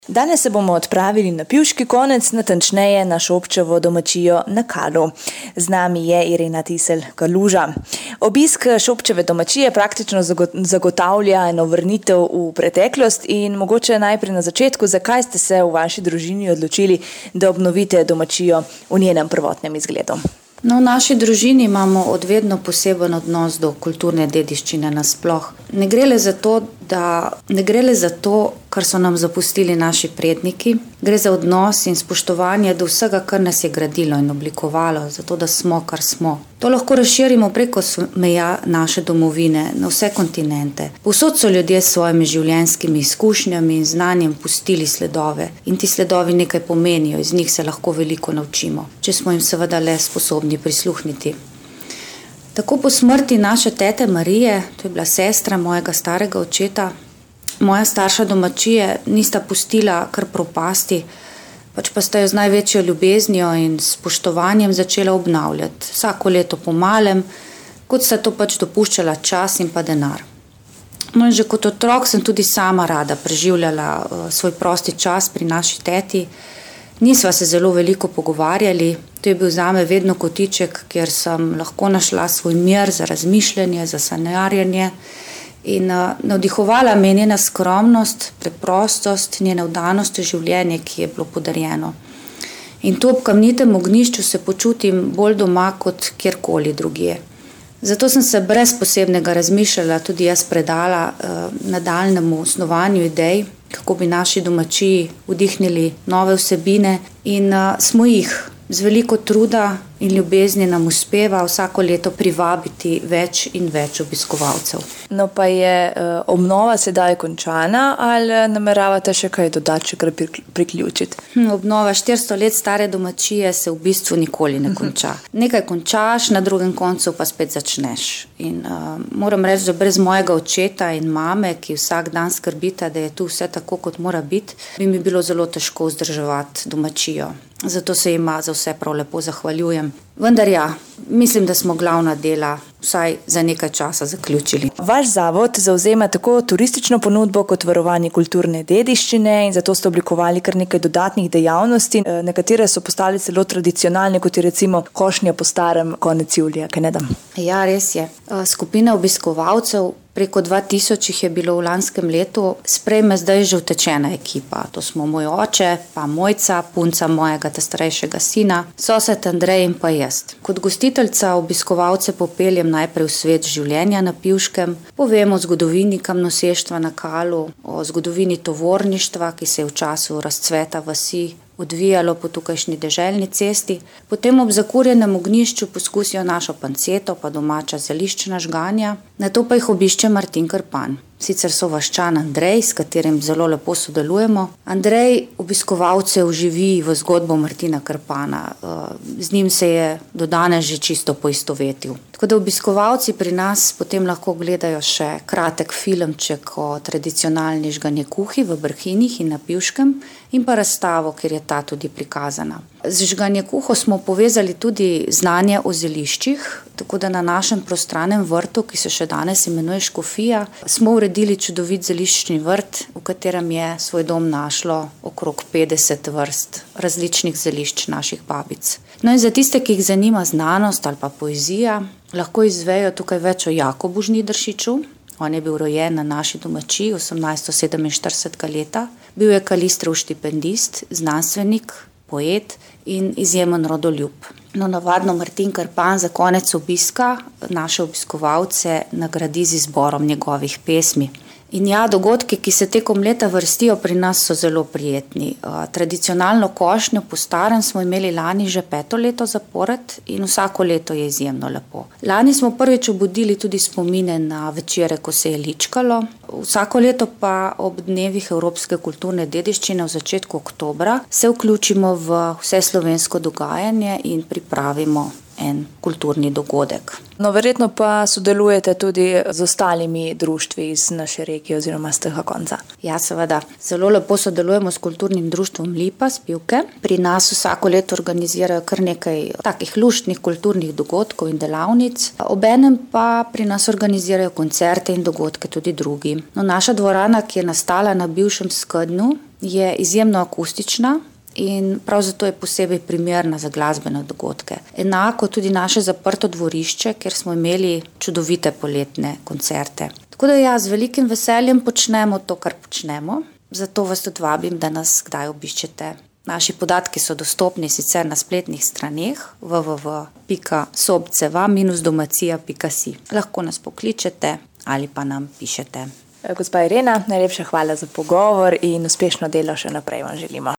Danes se bomo odpravili na pivški konec, natančneje na Šobčevo domačijo na Kalu. Z nami je Irena Tiselj-Kaluža. Obisk Šobčeve domačije praktično zagotavlja eno vrnitev v preteklost in mogoče najprej na začetku, zakaj ste se v vaši družini odločili, da obnovite domačijo v njenem prvotnem izgledu? V naši družini imamo odvedno poseben odnos do kulturne dediščine nasploh. Ne gre le za to, kar so nam zapustili naši predniki, gre za odnos in spoštovanje do vsega, kar nas je gradilo in oblikovalo, zato da smo, kar smo. To lahko razširimo preko meja naše domovine, na vse kontinente. Povsod so ljudje s svojimi življenjskimi izkušnjami in znanjem pustili sledove in ti sledovi nekaj pomenijo, iz njih se lahko veliko naučimo, če smo jim seveda le sposobni prisluhniti. Tako po smrti naše tete Marije, to je bila sestra mojega starega očeta, moja starša domačije nista pustila kar propasti, pač pa sta jo z največjo ljubeznijo in spoštovanjem začela obnavljati. Vsako leto po malem, kot sta to pač dopuščala čas in pa denar. In že kot otrok sem tudi sama rada preživljala svoj prosti čas pri naši teti. Nisva se zelo veliko pogovarjali, to je bil zame vedno kotiček, kjer sem lahko našla svoj mir za razmišljanje, za sanjarjenje. In navdihovala me je njena skromnost, preprostost, njena vdanost v življenje, ki je bilo podarjeno. In tu ob kamnitem ognjišču se počutim bolj doma kot kjerkoli drugje. Zato sem se brez posebnega razmišljala tudi jaz predala nadaljnjemu snovanju idej, kako bi naši domačiji vdihnili nove vsebine in smo jih z veliko truda in ljubezni nam uspeva vsako leto privabiti več in več obiskovalcev. No pa je obnova sedaj končana ali nameravate še kaj dodati, še kar priključiti? Obnova 400 let stare domačije se v bistvu nikoli ne konča. Nekaj končaš, na drugem koncu pa spet začneš. In moram reči, da brez mojega očeta in mame, ki vsak dan skrbita, da je tu vse tako, kot mora biti, bi mi bilo zelo težko vzdrževati domačijo. Zato se jima za vse prav lepo zahvaljujem. Vendar ja, mislim, da smo glavna dela vsaj za nekaj časa zaključili. Vaš zavod zavzema tako turistično ponudbo kot varovanje kulturne dediščine in zato ste oblikovali kar nekaj dodatnih dejavnosti, nekatere so postale celo tradicionalne, kot je recimo košnja po starem konec julija, kaj ne dam? Ja, res je. Skupina obiskovalcev, preko 2000 jih je bilo v lanskem letu, sprejme zdaj že utečena ekipa. To smo moj oče, pa Mojca, punca mojega starejšega sina, sosed Andrej in pa jaz. Kot gostiteljca obiskovalce popeljem najprej v svet življenja na Pivškem, povem o zgodovini kamnoseštva na Kalu, o zgodovini tovorništva, ki se je v času razcveta vasi odvijalo po tukajšnji deželni cesti, potem ob zakurjenem ognjišču poskusijo našo panceto pa domača zeliščna žganja, nato pa jih obišče Martin Krpan. Sicer so vaščan Andrej, s katerim zelo lepo sodelujemo. Andrej obiskovalce vživi v zgodbo Martina Krpana. Z njim se je do danes že čisto poistovetil. Tako da obiskovalci pri nas potem lahko gledajo še kratek filmček o tradicionalni žganjekuhi v Brhinih in na Pivškem in pa razstavo, kjer je ta tudi prikazana. Z žganjekuho smo povezali tudi znanje o zeliščih, tako da na našem prostranem vrtu, ki se še danes imenuje Škofija, smo uredili čudovit zeliščni vrt, v katerem je svoj dom našlo okrog 50 vrst različnih zelišč naših babic. No in za tiste, ki jih zanima znanost ali pa poezija, lahko izvejo tukaj več o Jakobu Žnidaršiču. On je bil rojen na naši domačiji 1847 leta. Bil je Kalistrov štipendist, znanstvenik, poet in izjemen rodoljub. No, navadno Martin Krpan za konec obiska naše obiskovalce nagradi z izborom njegovih pesmi. In ja, dogodki, ki se tekom leta vrstijo pri nas, so zelo prijetni. Tradicionalno košnjo po starem smo imeli lani že 5. leto zapored in vsako leto je izjemno lepo. Lani smo prvič obudili tudi spomine na večere, ko se je ličkalo. Vsako leto pa ob dnevih evropske kulturne dediščine v začetku oktobra se vključimo v vseslovensko dogajanje in pripravimo en kulturni dogodek. No, verjetno pa sodelujete tudi z ostalimi društvi iz naše regije oziroma z tega konca. Ja, seveda. Zelo lepo sodelujemo s kulturnim društvom Lipa z Pivke. Pri nas vsako leto organizirajo kar nekaj takih luštnih kulturnih dogodkov in delavnic. Obenem pa pri nas organizirajo koncerte in dogodke tudi drugi. No, naša dvorana, ki je nastala na bivšem Skednju, je izjemno akustična in prav zato je posebej primerna za glasbene dogodke. Enako tudi naše zaprto dvorišče, kjer smo imeli čudovite poletne koncerte. Tako da ja, z velikim veseljem počnemo to, kar počnemo. Zato vas tudi vabim, da nas kdaj obiščete. Naši podatki so dostopni sicer na spletnih straneh www.sobceva-domacija.si. Lahko nas pokličete ali pa nam pišete. Gospa Irena, najlepša hvala za pogovor in uspešno delo še naprej vam želimo.